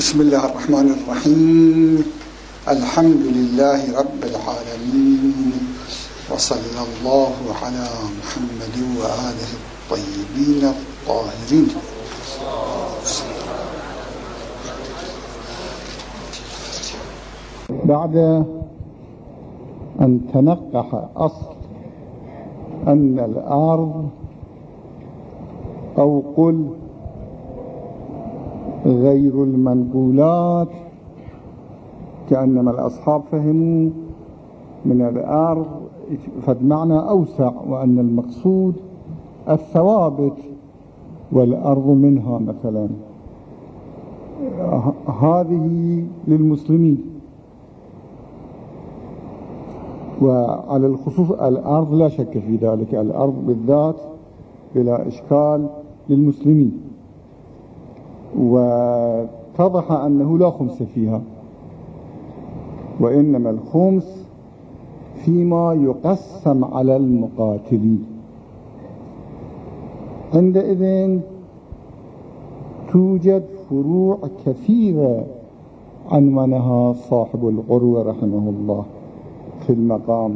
بسم الله الرحمن الرحيم. الحمد لله رب العالمين، وصلى الله على محمد وآله الطيبين الطاهرين. بعد أن تنقح أصل أن الأرض أو قل غير المنقولات، كأنما الأصحاب فهموا من الأرض فالمعنى أوسع، وأن المقصود الثوابت والأرض منها مثلا. هذه للمسلمين، وعلى الخصوص الأرض لا شك في ذلك، الأرض بالذات بلا إشكال للمسلمين، واتضح أنه لا خمس فيها، وإنما الخمس فيما يقسم على المقاتلين. عندئذ توجد فروع كثيرة عنونها صاحب العروة رحمه الله في المقام.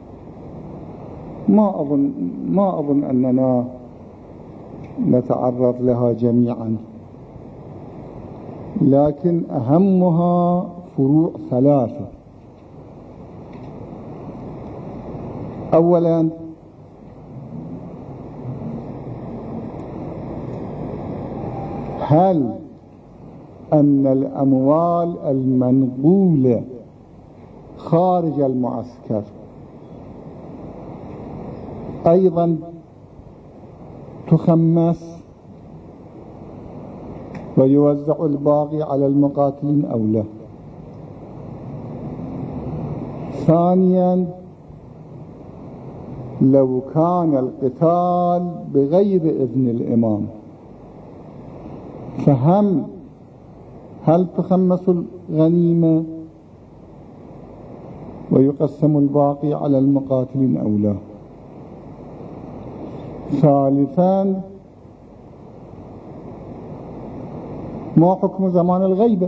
ما أظن أننا نتعرض لها جميعا، لكن أهمها فروع ثلاثة. أولا، هل أن الأموال المنقولة خارج المعسكر أيضا تخمس ويوزع الباقي على المقاتلين أو لا؟ ثانيا، لو كان القتال بغير إذن الإمام هل تخمس الغنيمة ويقسم الباقي على المقاتلين أو لا؟ ثالثا، ما حكم زمان الغيبة؟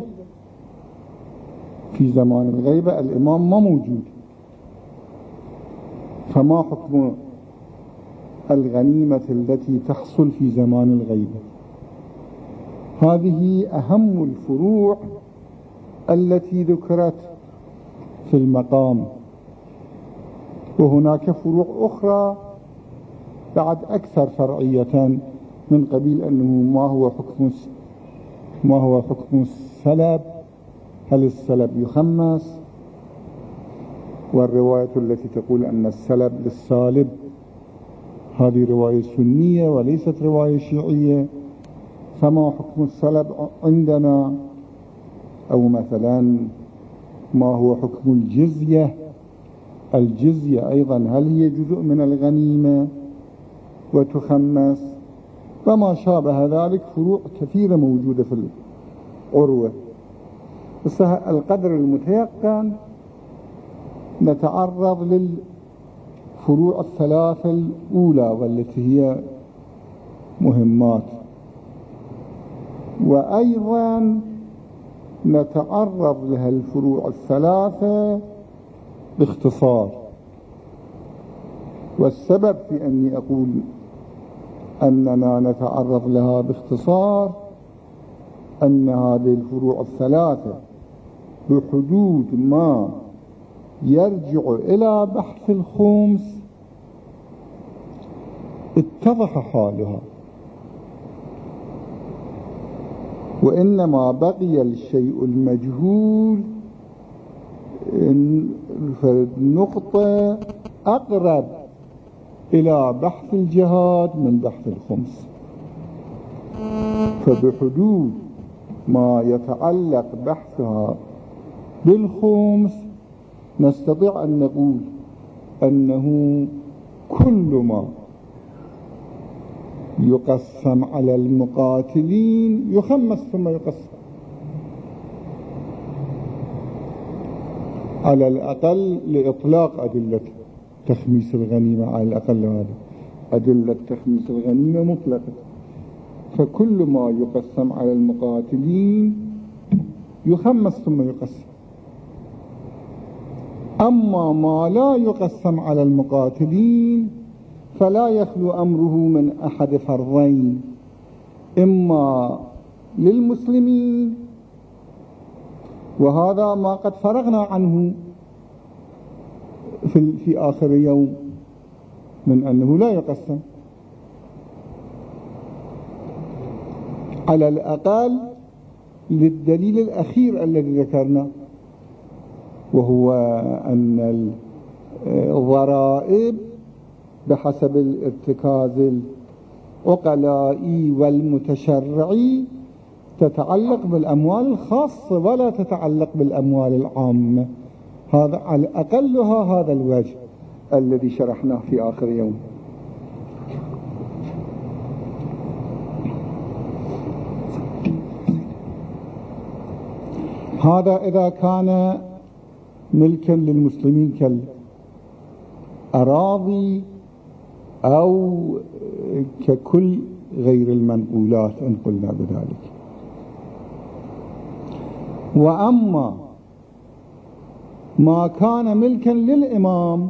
في زمان الغيبة الإمام ما موجود، فما حكم الغنيمة التي تحصل في زمان الغيبة؟ هذه أهم الفروع التي ذكرت في المقام، وهناك فروع أخرى بعد أكثر فرعية من قبيل أنه ما هو حكم السلب؟ هل السلب يخمس؟ والرواية التي تقول أن السلب للسالب هذه رواية سنية وليست رواية شيعية، فما حكم السلب عندنا؟ أو مثلا ما هو حكم الجزية؟ الجزية أيضا هل هي جزء من الغنيمة وتخمس؟ وما شابه ذلك، فروع كثيرة موجودة في العروة. بس القدر المتيقن نتعرض للفروع الثلاثة الأولى والتي هي مهمات، وأيضا نتعرض لها الفروع الثلاثة باختصار. والسبب في أني أقول أننا نتعرض لها باختصار أن هذه الفروع الثلاثة بحدود ما يرجع إلى بحث الخمس اتضح حالها، وإنما بقي الشيء المجهول النقطة أقرب إلى بحث الجهاد من بحث الخمس. فبحدود ما يتعلق بحثها بالخمس نستطيع أن نقول أنه كل ما يقسم على المقاتلين يخمس ثم يقسم، على الأقل لإطلاق أدلة تخميس الغنيمة. على الأقل هذا أدلة تخميس الغنيمة مطلقة، فكل ما يقسم على المقاتلين يخمس ثم يقسم. أما ما لا يقسم على المقاتلين فلا يخلو أمره من أحد فرضين: إما للمسلمين، وهذا ما قد فرغنا عنه في آخر يوم من أنه لا يقسم، على الأقل للدليل الأخير الذي ذكرنا، وهو أن الضرائب بحسب الارتكاز العقلائي والمتشرعي تتعلق بالأموال الخاصة ولا تتعلق بالأموال العامة. هذا على أقلها هذا الوجه الذي شرحناه في آخر يوم. هذا إذا كان ملكا للمسلمين كالأراضي أو ككل غير المنقولات إن قلنا بذلك. وأما ما كان ملكا للإمام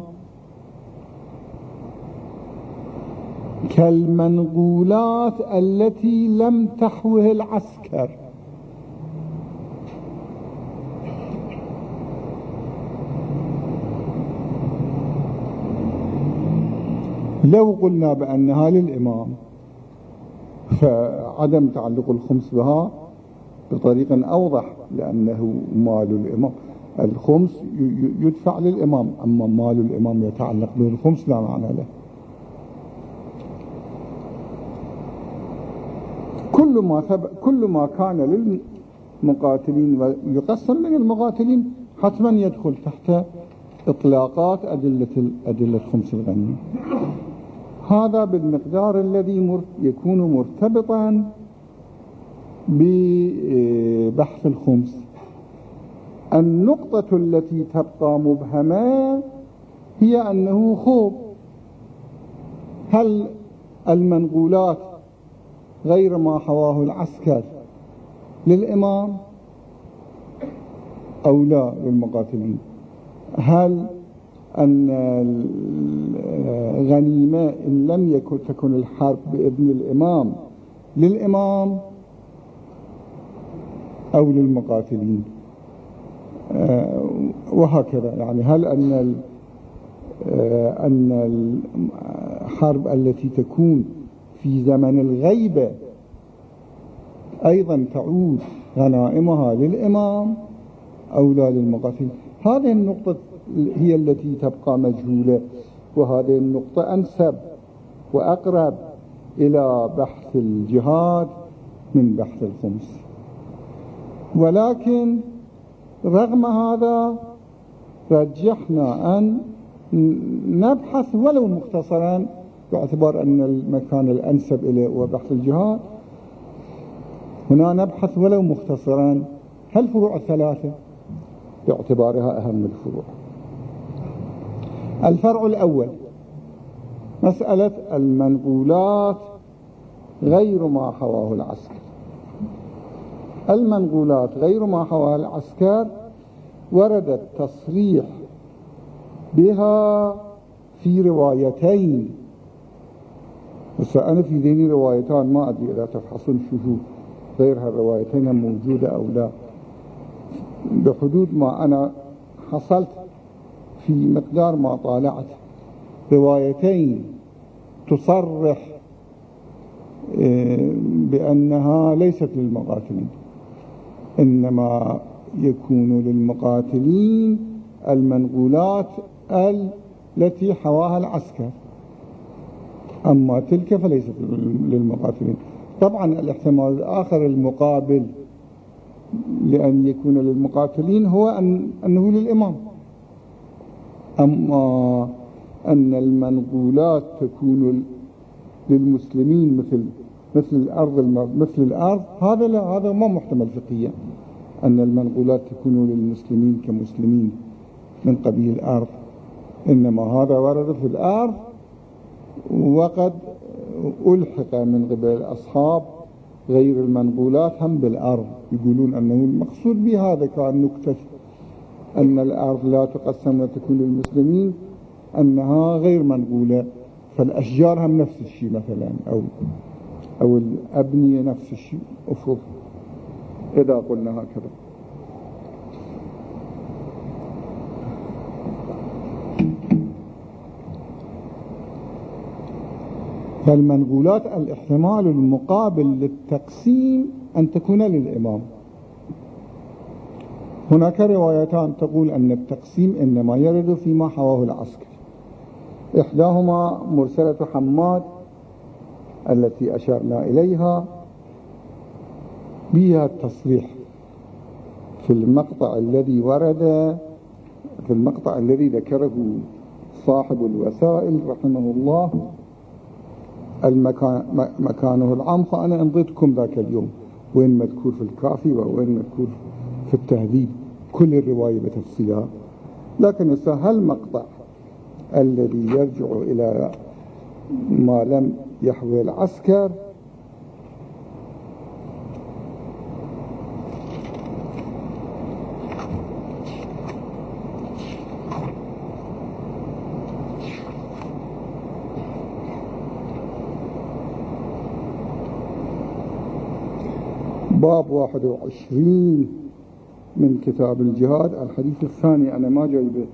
كالمنقولات التي لم تحوه العسكر، لو قلنا بأنها للإمام فعدم تعلق الخمس بها بطريقة أوضح، لأنه مال الإمام. الخمس يدفع للإمام، أما مال الإمام يتعلق بالخمس لا معنى له. كل ما كان للمقاتلين ويقسم من المقاتلين حتما يدخل تحت إطلاقات أدلة خمس الغنيمة. هذا بالمقدار الذي يكون مرتبطا ببحث الخمس. النقطة التي تبقى مبهمة هي أنه خوب هل المنقولات غير ما حواه العسكر للإمام أو لا للمقاتلين؟ هل أن الغنيمة إن لم تكن الحرب بإذن الإمام للإمام أو للمقاتلين؟ وهكذا. يعني هل أن الحرب التي تكون في زمن الغيبة أيضا تعود غنائمها للإمام أو لا للمقاتلين؟ هذه النقطة هي التي تبقى مجهولة، وهذه النقطة أنسب وأقرب إلى بحث الجهاد من بحث الخمس. ولكن رغم هذا رجحنا أن نبحث ولو مختصرا، باعتبار أن المكان الأنسب إليه هو بحث الجهاد. هنا نبحث ولو مختصرا هل فروع الثلاثة باعتبارها أهم الفروع. الفرع الأول مسألة المنقولات غير ما حواه العسكر. المنقولات غير ما حواه العسكر ورد التصريح بها في روايتين. أنا في ذهني روايتان، ما أدري إذا تفحصون شوفوا غير هالروايتين موجودة أو لا. بحدود ما أنا حصلت في مقدار ما طالعت روايتين تصرح بأنها ليست للمقاتلين، إنما يكون للمقاتلين المنقولات التي حواها العسكر، أما تلك فليست للمقاتلين. طبعا الاحتمال الآخر المقابل لأن يكون للمقاتلين هو أنه للإمام. أما أن المنقولات تكون للمسلمين مثل الأرض هذا لا، هذا ما محتمل فقهيا أن المنقولات تكون للمسلمين كمسلمين من قبيل الأرض، إنما هذا ورد في الأرض وقد ألحق من قبل الأصحاب غير المنقولات هم بالأرض، يقولون أنه المقصود بهذا كان نكتة أن الأرض لا تقسم وتكون للمسلمين أنها غير منقولة، فالأشجار هم نفس الشيء مثلا، أو الأبنية نفس الشيء، أفرض إذا قلنا هكذا. فالمنقولات الاحتمال المقابل للتقسيم أن تكون للإمام. هناك روايتان تقول أن التقسيم إنما يرد فيما حواه العسكر، إحداهما مرسلة حماد التي أشرنا إليها بها التصريح في المقطع الذي ورد، في المقطع الذي ذكره صاحب الوسائل رحمه الله مكانه العام، فأنا انضيتكم ذاك اليوم وين مذكور في الكافي ووين مذكور في التهذيب، كل الرواية بتفصيلها. لكن هالمقطع الذي يرجع إلى ما لم يحوي العسكر باب 21 من كتاب الجهاد، الحديث الثاني. أنا ما جايبه،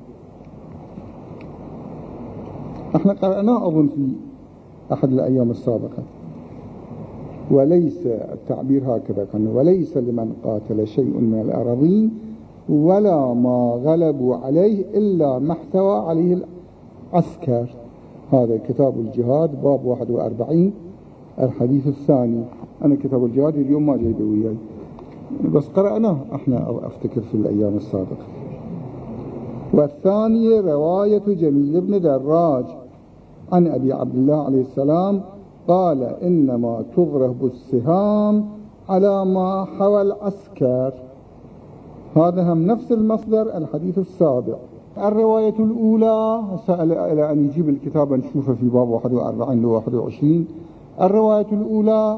احنا قرأناه أظن في أحد الأيام السابقة. وليس التعبير هكذا كان: وليس لمن قاتل شيء من الأراضين ولا ما غلبوا عليه إلا ما احتوى عليه العسكر. هذا كتاب الجهاد باب 41 الحديث الثاني. أنا كتاب الجهاد اليوم ما جايبه وياي، بس قرأناه احنا أفتكر في الأيام السابقة. والثاني رواية جميل بن دراج عن أبي عبد الله عليه السلام قال: إنما تضرب السهام على ما حوى العسكر. هذا هم نفس المصدر الحديث السابع. الرواية الأولى سأل إلى أن يجيب الكتاب نشوفه في باب 41 ل 21. الرواية الأولى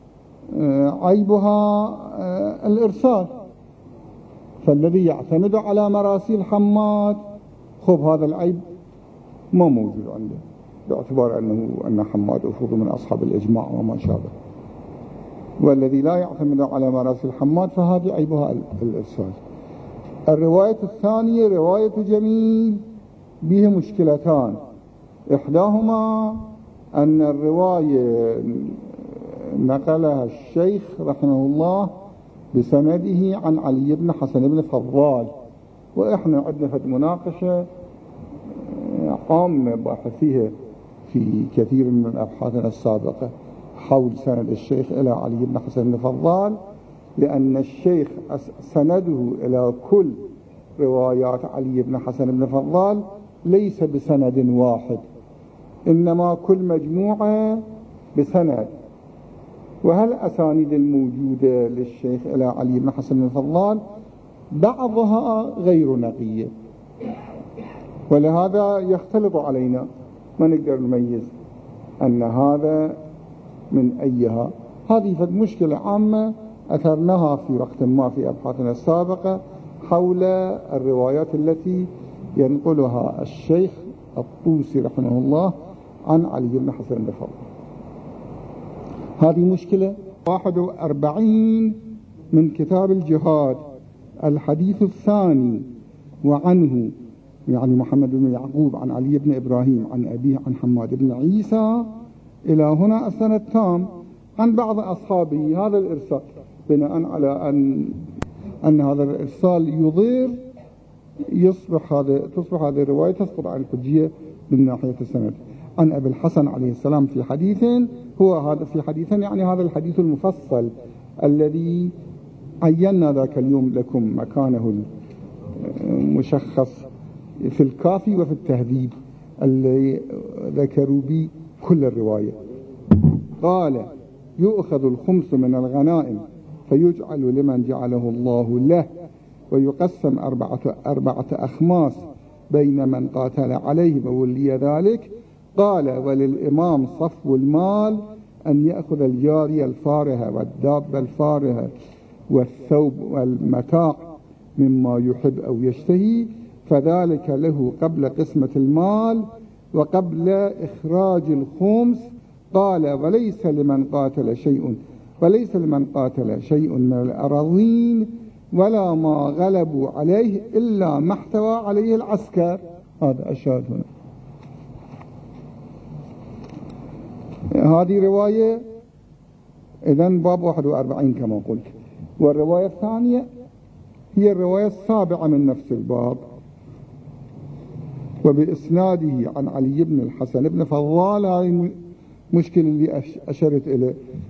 عيبها الإرسال، فالذي يعتمد على مراسيل حماد خب هذا العيب ما موجود عنده، باعتبار أن حماد أفرض من أصحاب الإجماع وما شابه. والذي لا يعتمد على مراسيل حماد فهذه عيبها الإرسال. الرواية الثانية رواية جميل بها مشكلتان. إحداهما أن الرواية نقلها الشيخ رحمه الله بسنده عن علي بن حسن بن فضال، وإحنا عندنا فد مناقشة عامة باحثيها في كثير من أبحاثنا السابقة حول سند الشيخ إلى علي بن حسن بن فضال، لأن الشيخ سنده إلى كل روايات علي بن حسن بن فضال ليس بسند واحد، إنما كل مجموعة بسند. وهالأسانيد الموجودة للشيخ إلى علي بن حسن بن فضال بعضها غير نقية، ولهذا يختلط علينا، ما نقدر نميز أن هذا من أيها. هذه فد مشكلة عامة أثرناها في وقت ما في أبحاثنا السابقة حول الروايات التي ينقلها الشيخ الطوسي رحمه الله عن علي بن حسن بن فضال. هذه مشكلة. 41 من كتاب الجهاد الحديث الثاني. وعنه يعني محمد بن يعقوب عن علي بن إبراهيم عن أبيه عن حماد بن عيسى إلى هنا السنة التام عن بعض أصحابه. هذا الإرسال بناء على أن هذا الإرسال يضير تصبح هذه الرواية تسقط عن الحجية من ناحية السند. عن أبي الحسن عليه السلام في حديث، هو هذا في حديث يعني هذا الحديث المفصل الذي عينا ذاك اليوم لكم مكانه المشخص في الكافي وفي التهذيب اللي ذكروا به كل الرواية. قال: يؤخذ الخمس من الغنائم فيجعل لمن جعله الله له، ويقسم أربعة أخماس بين من قاتل عليه وولي ذلك. قال: وللإمام صفو المال أن يأخذ الجارية الفارهة والدابة الفارهة والثوب والمتاع مما يحب أو يشتهي، فذلك له قبل قسمة المال وقبل إخراج الخمس. قال: وليس لمن قاتل شيء من الأراضين ولا ما غلبوا عليه إلا ما احتوى عليه العسكر. هذا الشاهد هنا. هذه رواية إذن باب 41 كما قلت. والرواية الثانية هي الرواية السابعة من نفس الباب، وبإسناده عن علي بن الحسن بن فضال. هذه مشكلة اللي أشرت إليه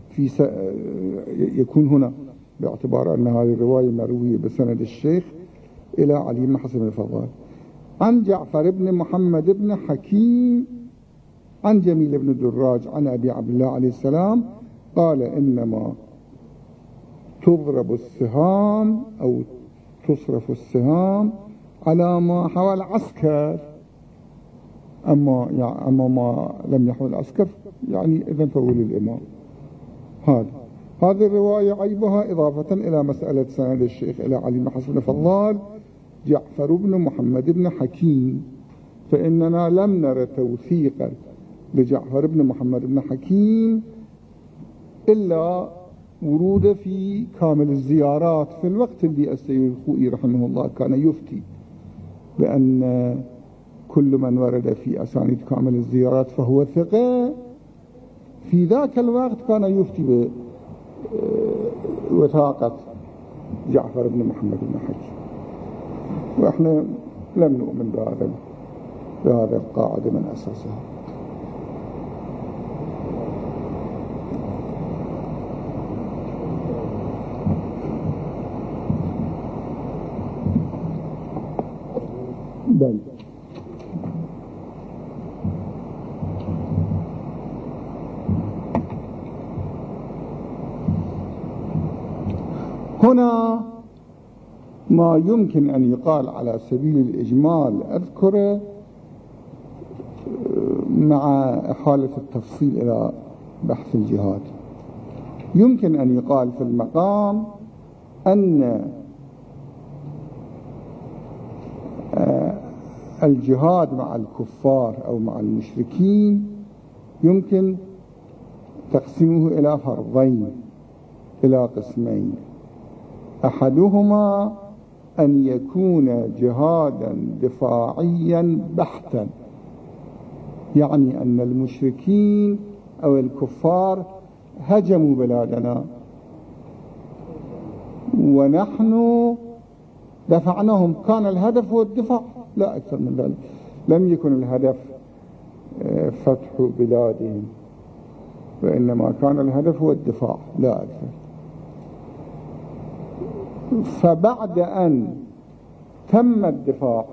يكون هنا، باعتبار أن هذه الرواية مروية بسند الشيخ إلى علي بن حسن بن فضال، عن جعفر بن محمد بن حكيم عن جميل بن دراج عن أبي عبد الله عليه السلام قال: إنما تضرب السهام أو تصرف السهام على ما حوى العسكر، أما ما لم يحوى العسكر يعني إذن فهو للإمام. هذه الرواية عيبها إضافة إلى مسألة سند الشيخ إلى علي بن حسن بن فضال جعفر بن محمد بن حكيم، فإننا لم نرى توثيقا لجعفر بن محمد بن حكيم إلا ورود في كامل الزيارات في الوقت اللي السيد الخوئي رحمه الله كان يفتي بأن كل من ورد في أسانيد كامل الزيارات فهو ثقة. في ذاك الوقت كان يفتي بوثاقة جعفر بن محمد بن حكيم، وإحنا لم نؤمن بهذا القاعدة من أساسها. بل هنا ما يمكن أن يقال على سبيل الإجمال أذكره مع حالة التفصيل إلى بحث الجهاد. يمكن أن يقال في المقام أن الجهاد مع الكفار أو مع المشركين يمكن تقسيمه إلى فرضين، إلى قسمين. أحدهما أن يكون جهادا دفاعيا بحتا، يعني أن المشركين أو الكفار هجموا بلادنا ونحن دفعناهم، كان الهدف هو الدفاع لا أكثر من ذلك، لم يكن الهدف فتح بلادهم، وإنما كان الهدف هو الدفاع لا أكثر. فبعد أن تم الدفاع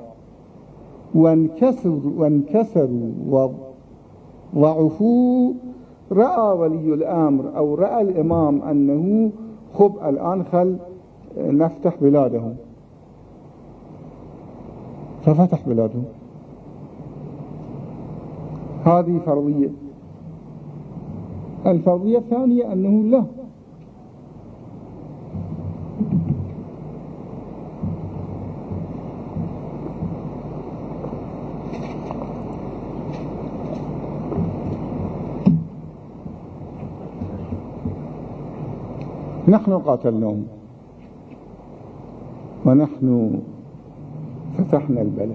وانكسروا وضعفوا، رأى ولي الأمر أو رأى الإمام أنه خب الآن خل نفتح بلادهم، ففتح بلادهم. هذه فرضية. الفرضية الثانية أنه لا، نحن قاتلناهم ونحن فتحنا البلد.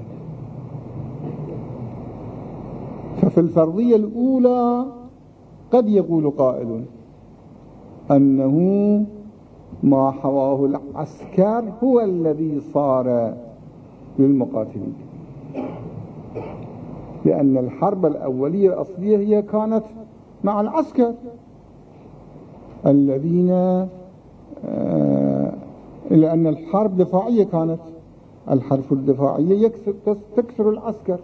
ففي الفرضية الأولى قد يقول قائل أنه ما حواه العسكر هو الذي صار للمقاتلين، لأن الحرب الأولية الأصلية هي كانت مع العسكر الذين لأن الحرب دفاعية كانت، الحرب الدفاعية تكسر العسكر.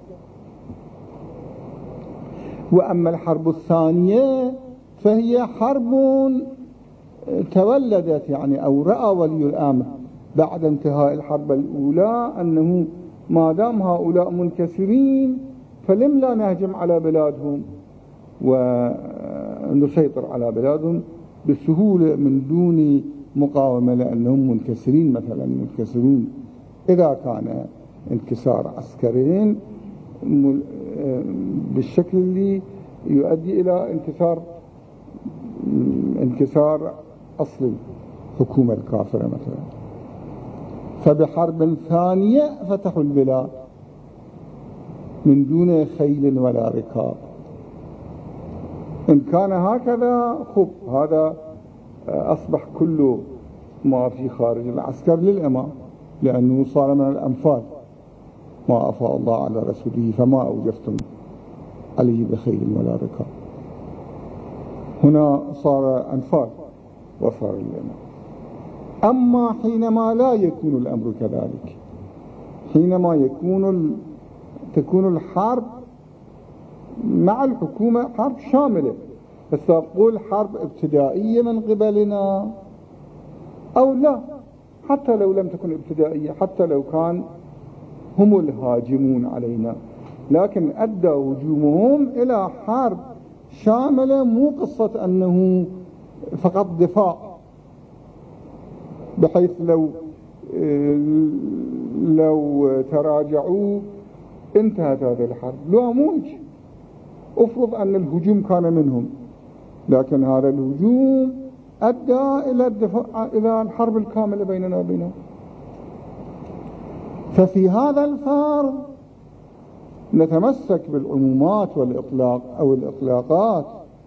وأما الحرب الثانية فهي حرب تولدت يعني أو رأى ولي الأمر بعد انتهاء الحرب الأولى أنه ما دام هؤلاء منكسرين فلم لا نهجم على بلادهم نسيطر على بلادهم بسهولة من دون مقاومة، لأنهم منكسرين مثلا منكسرون. إذا كان انكسار عسكريين بالشكل اللي يؤدي إلى انكسار أصل الحكومة الكافرة مثلا، فبحرب ثانية فتحوا البلاد من دون خيل ولا ركاب. إن كان هكذا هذا أصبح كل ما في خارج العسكر للإمام، لأنه صار من الأنفال، ما أفاء الله على رسوله فما أوجفتم عليه بخيل ولا ركاب. هنا صار أنفال وصار الإمام. أما حينما لا يكون الأمر كذلك، حينما تكون الحرب مع الحكومة حرب شاملة، فتقول حرب ابتدائية من قبلنا أو لا، حتى لو لم تكن ابتدائية، حتى لو كان هم الهاجمون علينا، لكن أدى هجومهم إلى حرب شاملة، مو قصة أنه فقط دفاع، بحيث لو تراجعوا انتهت هذه الحرب. لا، موج افرض أن الهجوم كان منهم، لكن هذا الهجوم أدى إلى الدفاع، إلى الحرب الكاملة بيننا وبينهم. ففي هذا الفرض نتمسك بالعمومات والإطلاق أو الإطلاقات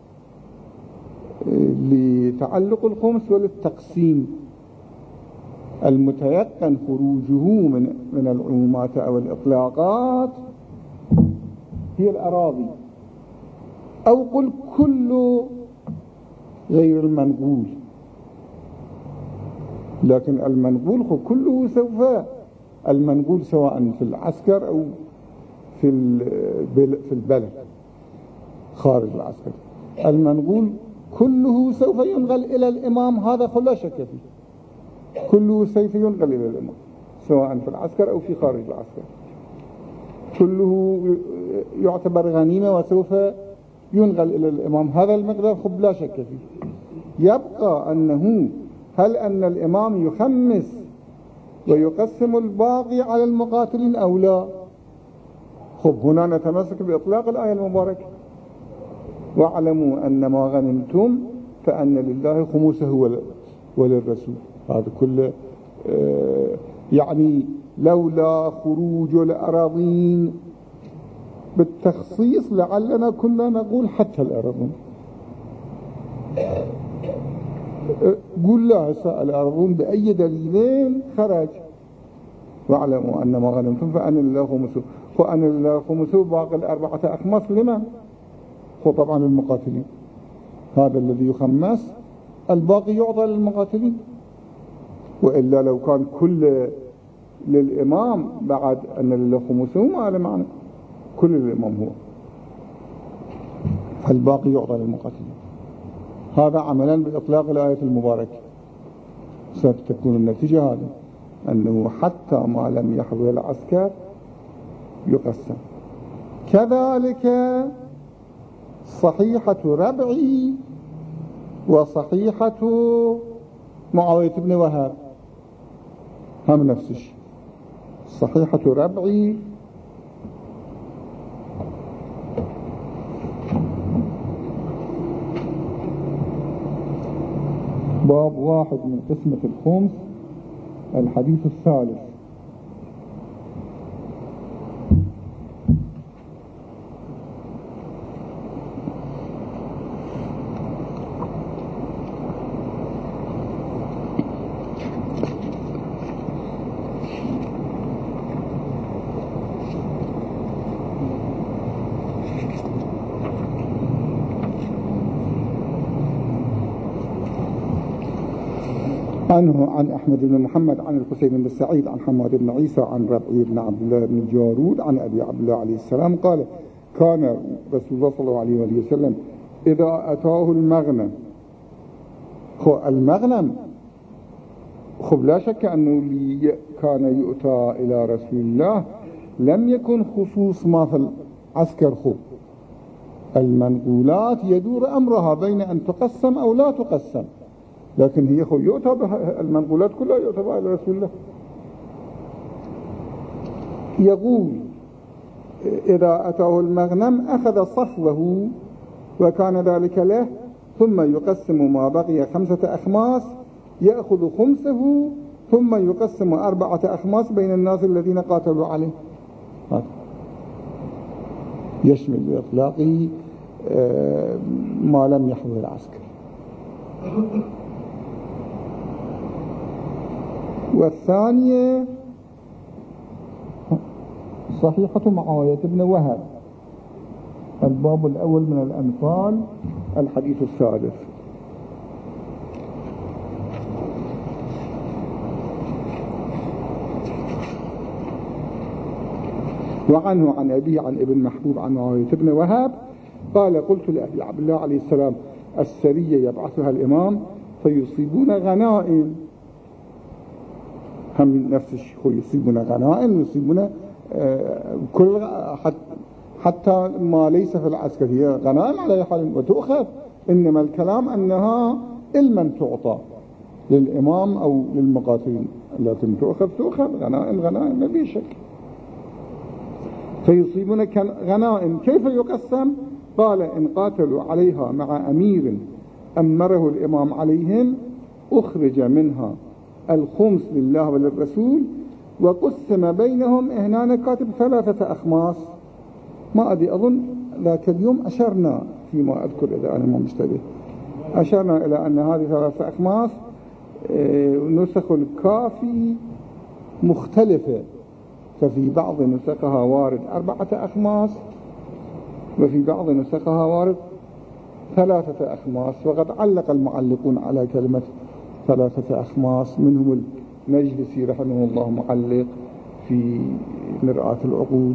لتعلق الخمس وللتقسيم المتيقن خروجه من العمومات أو الإطلاقات هي الأراضي، أو قل كل غير المنقول، لكن المنقول كله المنقول سواء في العسكر أو في البلد خارج العسكر، المنقول كله سوف ينقل إلى الإمام، هذا لا شك فيه، كله سوف ينقل إلى الإمام سواء في العسكر أو في خارج العسكر، كله يعتبر غنيمة وسوف ينقل إلى الإمام، هذا المقدار لا شك فيه. يبقى أنه هل أن الإمام يخمس ويقسم الباقي على المقاتلين أو لا؟ هنا نتمسك بإطلاق الآية المباركة: واعلموا أن ما غنمتم فأن لله خمسه وللرسول. هذا كله يعني لولا خروج الأراضين بالتخصيص لعلنا كنا نقول حتى الأراضين. قل لا سأل الأراضين بأي دليلين خرج: واعلموا أن ما غنمتم فأن لله خمسه، وأن لله خمسه باقي الأربعة أخماس لمن؟ طبعا المقاتلين، هذا الذي يخمس، الباقي يعطى للمقاتلين، وإلا لو كان كل للإمام بعد أن لله خمسه ما له معنى، كل الإمام هو، فالباقي يعطى للمقاتلين. هذا عملا بإطلاق الآية المباركة ستكون النتيجة هذا، أنه حتى ما لم يحضر العسكر يقسم. كذلك صحيحة ربعي وصحيحة معاوية بن وهب هم نفس الشيء. صحيحة ربعي باب 1 من قسمة الخمس، الحديث الثالث: عنه عن أحمد بن محمد عن الحسين بن سعيد عن حماد بن عيسى عن ربعي بن عبد الله بن جارود عن أبي عبد الله عليه السلام قال: كان رسول الله صلى الله عليه وسلم إذا أتاه المغنم، المغنم لا شك أنه كان يؤتى إلى رسول الله، لم يكن خصوص ما في العسكر المنقولات يدور أمرها بين أن تقسم أو لا تقسم، لكن هي يؤتى المنقولات كلها يؤتى بها إلى رسول الله. يقول إذا أتاه المغنم أخذ صفوه وكان ذلك له، ثم يقسم ما بقي 5 أخماس، يأخذ خمسه، ثم يقسم 4 أخماس بين الناس الذين قاتلوا عليه. يشمل بإطلاقه ما لم يحضر العسكر. والثانية صحيحة معاوية بن وهب، الباب الأول من الأنفال، الحديث الثالث. وعنه عن أبيه عن ابن محبوب عن معاوية بن وهب قال قلت لأبي عبد الله عليه السلام السرية يبعثها الإمام فيصيبون غنائم، هم نفس الشيء، يصيبون غنائم، يصيبون كل حتى ما ليس في العسكر، هي غنائم على حال وتؤخذ، إنما الكلام أنها علما تعطى للإمام أو للمقاتلين، لكن تؤخذ غنائم ما في شك. فيصيبون غنائم كيف يقسم؟ قال إن قاتلوا عليها مع أمير أمره الإمام عليهم أخرج منها الخمس لله وللرسول وقسم بينهم. هنا كاتب 3 أخماس، ما أدري، أظن ذاك اليوم أشرنا فيما أذكر إذا أنا ما مشتبه، أشرنا إلى أن هذه 3 أخماس نسخ الكافي مختلفة، ففي بعض نسخها وارد 4 أخماس وفي بعض نسخها وارد 3 أخماس. وقد علق المعلقون على كلمة 3 أخماس، منهم المجلسي رحمه الله معلق في مرآة العقول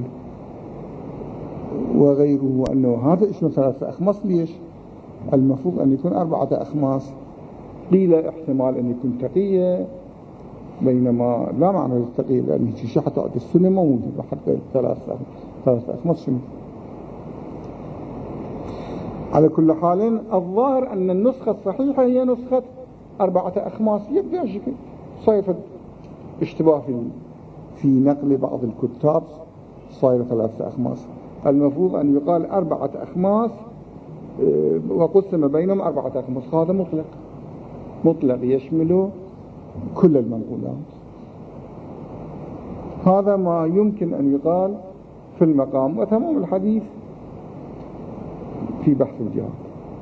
وغيره، أنه هذا اسمه 3 أخماس. ليش؟ المفروض أن يكون 4 أخماس. قيل احتمال أن يكون تقية، بينما لا معنى للتقية، لأن شيء حتى السنة ما موجود حتى 3 أخماس شنو. على كل حال الظاهر أن النسخة الصحيحة هي نسخة 4 أخماس. يبقى صاير اشتباه في نقل بعض الكتاب، صاير 3 أخماس. المفروض أن يقال 4 أخماس وقسم بينهم 4 أخماس. هذا مطلق يشمل كل المنقولات. هذا ما يمكن أن يقال في المقام، وتمام الحديث في بحث الجهاد.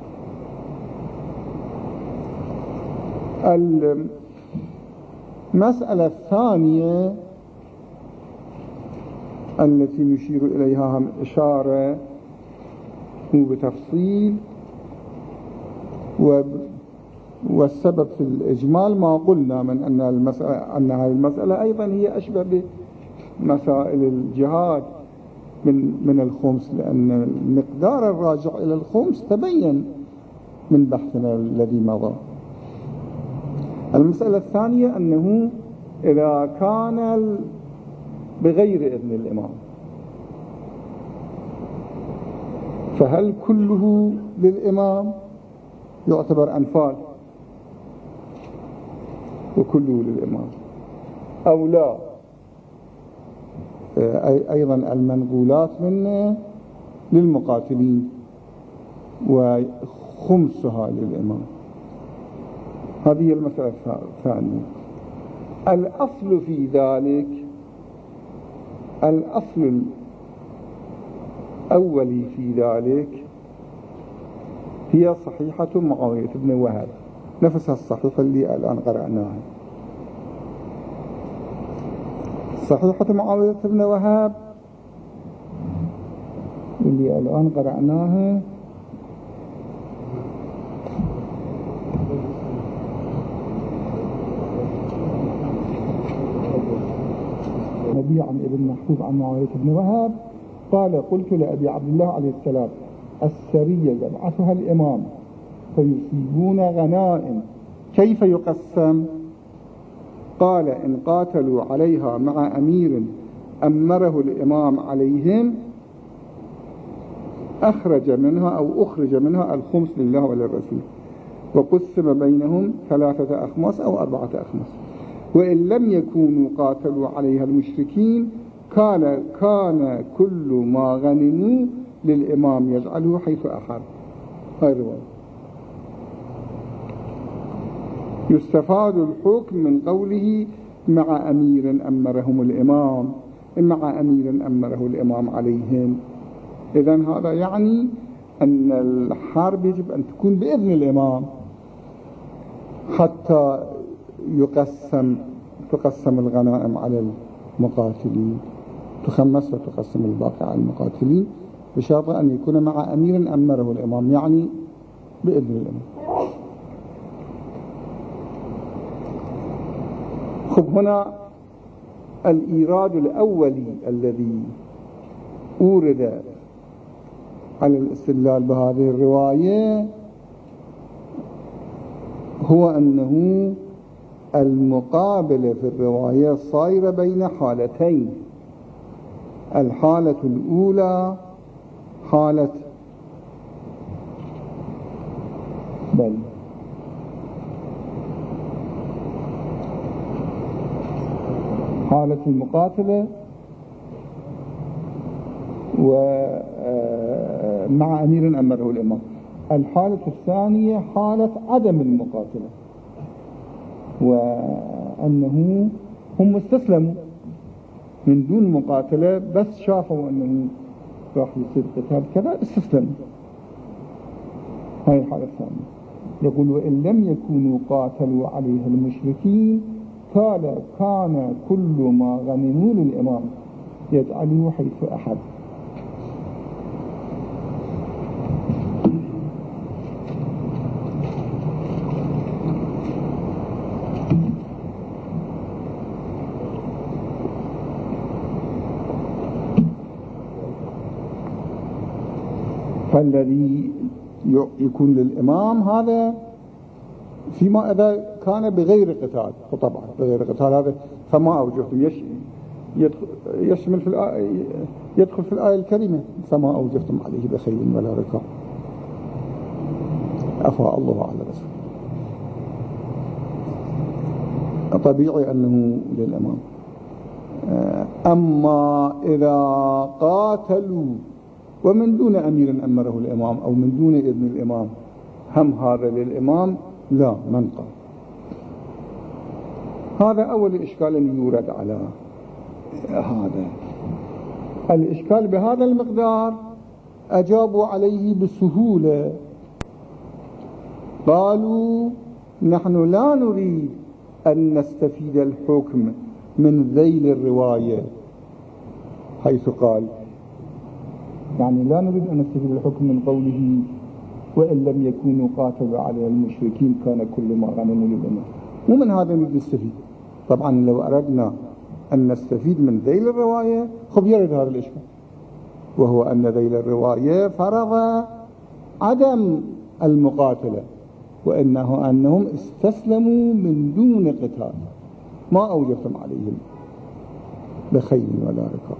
المسألة الثانية التي نشير إليها هم إشارة بتفصيل، والسبب في الإجمال ما قلنا من أن هذه المسألة أيضا هي أشبه بمسائل الجهاد من الخمس، لأن المقدار الراجع إلى الخمس تبين من بحثنا الذي مضى. المسألة الثانية أنه إذا كان بغير إذن الإمام فهل كله للإمام يعتبر أنفال وكله للإمام أو لا؟ أيضا المنقولات منه للمقاتلين وخمسها للإمام. هذه المسألة الثانية. الأصل في ذلك، الأصل الأولي في ذلك هي صحيحة معاوية بن وهب، نفس الصحيحة اللي الآن قرأناها. صحيحة معاوية بن وهب اللي الآن قرأناها نبي عن ابن محفوظ عن معاوية بن وهب قال قلت لأبي عبد الله عليه السلام السرية يبعثها الإمام فيصيبون غنائم كيف يقسم؟ قال إن قاتلوا عليها مع أمير أمره الإمام عليهم أخرج منها أو أخرج منها الخمس لله وللرسول، وقسم بينهم 3 أخماس أو 4 أخماس. وإن لم يكونوا قاتلوا عليها المشركين كان كل ما غنموا للإمام يجعله حيث أحب. هاي الرواية. يستفاد الحكم من قوله مع أمير أمرهم الإمام، مع أمير أمره الإمام عليهم. إذن هذا يعني أن الحرب يجب أن تكون بإذن الإمام حتى تقسم الغنائم على المقاتلين، تخمس وتقسم الباقي على المقاتلين، بشرط أن يكون مع أمير أمره الإمام، يعني بإذن الإمام. خب، هنا الإيراد الأولي الذي أورد على الاستدلال بهذه الرواية هو أنه المقابلة في الرواية صايرة بين حالتين. الحالة الأولى حالة حالة المقاتلة ومع أمير أمره الإمام. الحالة الثانية حالة عدم المقاتلة، وأنه هم استسلموا من دون مقاتلة، بس شافوا أنه راح يصير قتال كذا استسلموا. هاي الحالة الثانية. يقول وإن لم يكونوا قاتلوا عليها المشركين كان كل ما غنموا للإمام يجعله حيث أحب. فالذي يكون للإمام هذا فيما إذا كان بغير قتال، وطبعا بغير قتال هذا فما أوجفتم يشمل في يدخل في الآية الكريمة فما أوجفتم عليه بخيل ولا ركاب، أفاء الله على رسوله. طبيعي أنه للإمام. أما إذا قاتلوا ومن دون أمير أمره الإمام أو من دون إذن الإمام، هم هذا للإمام لا منقى. هذا أول إشكال يورد على هذا. الإشكال بهذا المقدار أجابوا عليه بسهولة، قالوا نحن لا نريد أن نستفيد الحكم من ذيل الرواية، حيث قال يعني لا نريد أن نستفيد الحكم من قوله وإن لم يكونوا قاتلوا على المشركين كان كل ما غنموا للإمام، ومن هذا نريد نستفيد. طبعا لو أردنا أن نستفيد من ذيل الرواية خب يرد هذا الإشكال، وهو أن ذيل الرواية فرض عدم المقاتلة، أنهم استسلموا من دون قتال، ما أوجفتم عليهم بخيل ولا ركاب.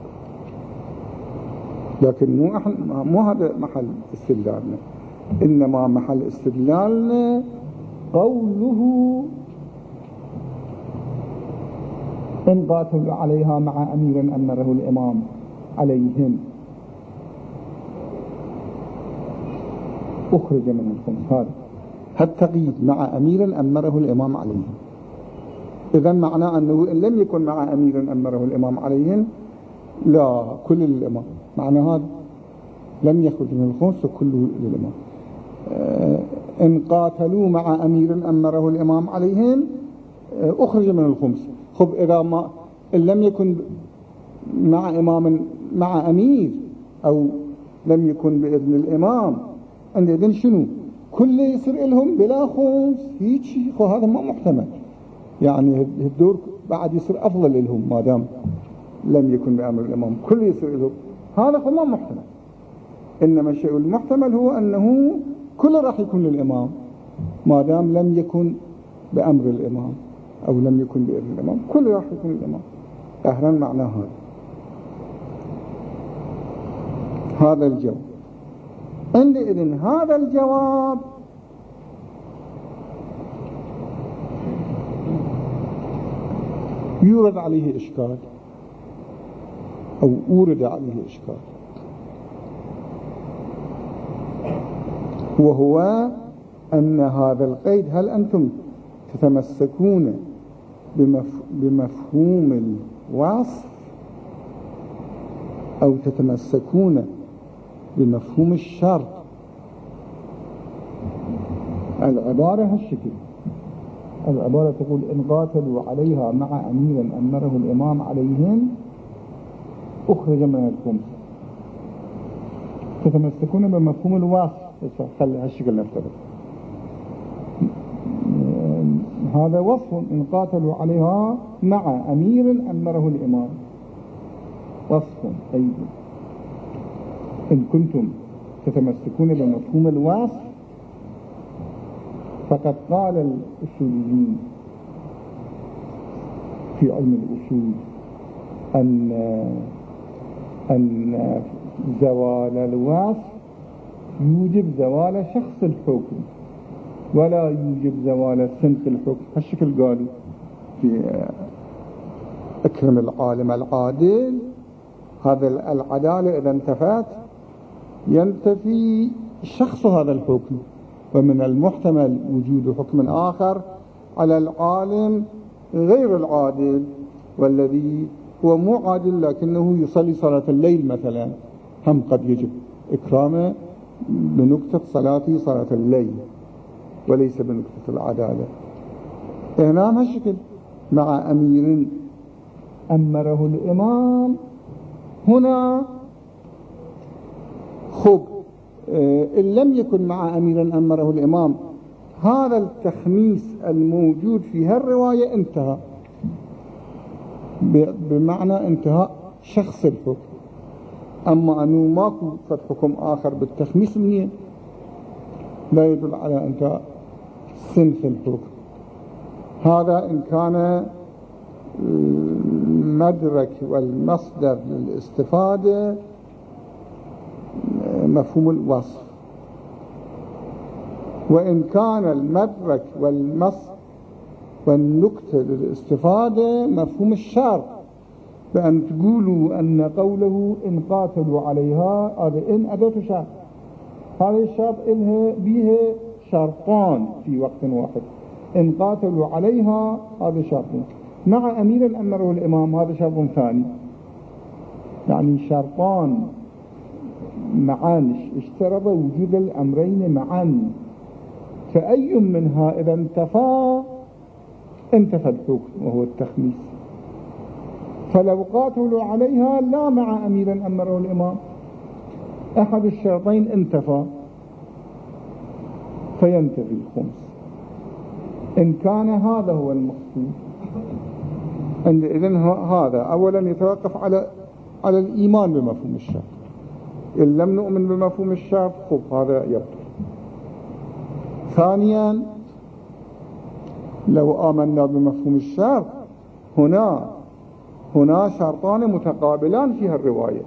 لكن مو هذا محل استدلالنا، إنما محل استدلالنا قوله إن قاتلوا عليها مع أمير أمره الإمام عليهم أخرج من الخمس. هذا التقييد مع أمير أمره الإمام عليهم. إذن معناه أنه إن لم يكن مع أمير أمره الإمام عليهم لا كل للإمام، معنى هذا لم يخرج من الخمس كله للإمام. إن قاتلوا مع أمير أمره الإمام عليهم أخرج من الخمس. خب إذا ما إن لم يكن مع إمام مع أمير أو لم يكن بإذن الإمام، عندئذ شنو؟ كل يصير لهم بلا خمس هيك شيء، هذا ما محتمل. يعني الدور بعد يصير أفضل لهم ما دام لم يكن بأمر الإمام، كل يصير لهم، هذا ما محتمل. إنما الشيء المحتمل هو أنه كل راح يكون للإمام ما دام لم يكن بأمر الإمام أو لم يكن بإذن الإمام، كل راح يكون للإمام. أهلا معناه هذا الجو. عندئذ هذا الجواب يورد عليه إشكال أو أورد عليه إشكال، وهو أن هذا القيد هل أنتم تتمسكون بمفهوم الوصف أو تتمسكون بمفهوم الشرط؟ العبارة هالشكل، العبارة تقول إن قاتلوا عليها مع أمير أمره الإمام عليهم أخرج من الخمس. تتمسكون بمفهوم الوصف، خلي هالشكل نفترض هذا وصف، إن قاتلوا عليها مع أمير أمره الإمام وصف أيضا. إن كنتم تتمسكون بمفهوم الوصف فقد قال الأصوليين في علم الأصول أن زوال الوصف يوجب زوال شخص الحكم ولا يوجب زوال صنف الحكم. هالشكل قالوا في أكرم العالم العادل. هذا العدالة إذا انتفت ينتفي شخص هذا الحكم، ومن المحتمل وجود حكم آخر على العالم غير العادل والذي هو مو عادل لكنه يصلي صلاة الليل مثلا، هم قد يجب إكرامه بنكتة صلاته صلاة الليل وليس بنكتة العدالة. هنا هالشكل مع أمير أمره الإمام. هنا خب إن لم يكن مع أمير أمره الإمام هذا التخميس الموجود في هالرواية انتهى، بمعنى انتهاء شخص الحكم. أما أنه ماكو حكم آخر بالتخميس منين لا يدل على انتهاء صنف الحكم. هذا إن كان المدرك والمصدر للاستفادة مفهوم الوصف، وإن كان المدرك والنكتة للاستفادة مفهوم الشرط، بأن تقولوا أن قوله إن قاتلوا عليها هذا إن أداة شرط، هذا الشرط إنها بها شرطان في وقت واحد. إن قاتلوا عليها هذا شرط، مع أمير أمره الإمام هذا شرط ثاني، يعني شرطان معا اشترط وجود الأمرين معا، فأي منها إذا انتفى الحكم وهو التخميس. فلو قاتلوا عليها لا مع أمير أمره الإمام أحد الشرطين انتفى فينتفي الخمس إن كان هذا هو المقصود. إذن هذا أولا يتوقف على الإيمان بمفهوم الشرط. إن لم نؤمن بمفهوم الشرط خب هذا يبطل. ثانيا لو آمنا بمفهوم الشرط هنا شرطان متقابلان في الرواية،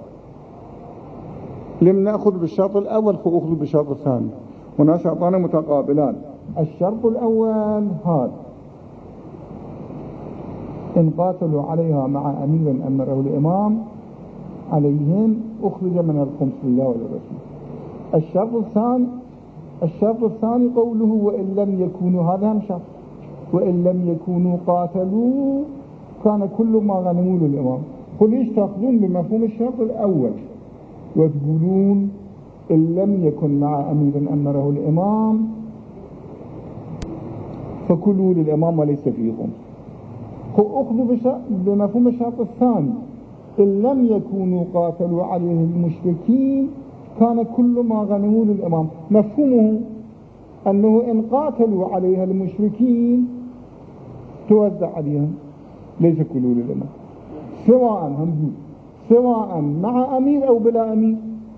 لم نأخذ بالشرط الأول فأخذ بالشرط الثاني. هنا شرطان متقابلان. الشرط الأول هذا إن قاتلوا عليها مع أمير أمره الإمام عليهم أخرج من الخمس لله وللرسول. الشرط الثاني قوله وإن لم يكونوا، هذا هم شرط، وإن لم يكونوا قاتلوا كان كل ما غنموا للإمام. ليش تأخذون بمفهوم الشرط الأول وتقولون إن لم يكن مع أمير أمره الإمام فكلوا للإمام وليس فيه خمس؟ أخذوا بمفهوم الشرط الثاني إن لم يكونوا قاتلوا عليه المشركين كان كل ما غنموا للإمام. مفهومه أنه إن قاتلوا عليها المشركين توزع عليهم ليس كلوا للإمام، سواء مع أمير أو بلا أمير.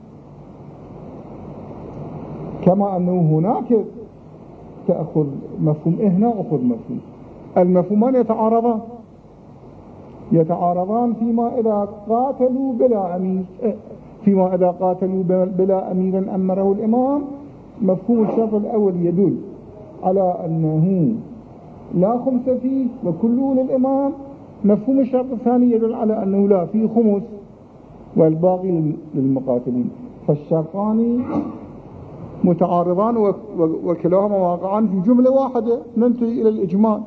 كما أنه هناك تأخذ مفهوم هنا أخذ مفهوم. المفهومان يتعارضان فيما إذا قاتلوا بلا أمير، فيما إذا قاتلوا بلا أمير أمره الإمام. مفهوم الشرط الأول يدل على أنه لا خمس فيه وكله للإمام. مفهوم الشرط الثاني يدل على أنه لا فيه خمس والباقي للمقاتلين. فالشرطان متعارضان وكلاهما واقعان في جملة واحدة، ننتهي إلى الإجمال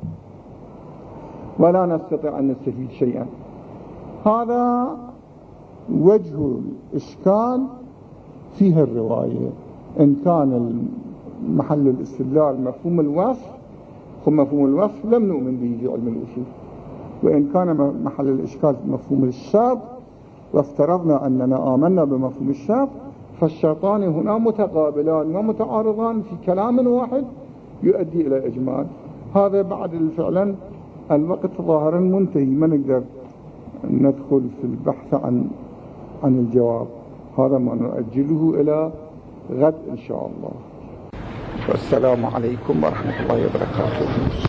ولا نستطيع أن نستفيد شيئا. هذا وجه الإشكال فيها الرواية. إن كان محل الاستدلال مفهوم الوصف، مفهوم الوصف لم نؤمن به في علم الأصول. وإن كان محل الإشكال مفهوم الشرط وافترضنا أننا آمنا بمفهوم الشرط، فالشرطان هنا متقابلان ومتعارضان في كلام واحد يؤدي إلى إجمال. هذا بعد فعلا الوقت ظاهرا منتهي، ما نقدر ندخل في البحث عن الجواب. هذا ما نؤجله إلى غد إن شاء الله. والسلام عليكم ورحمة الله وبركاته.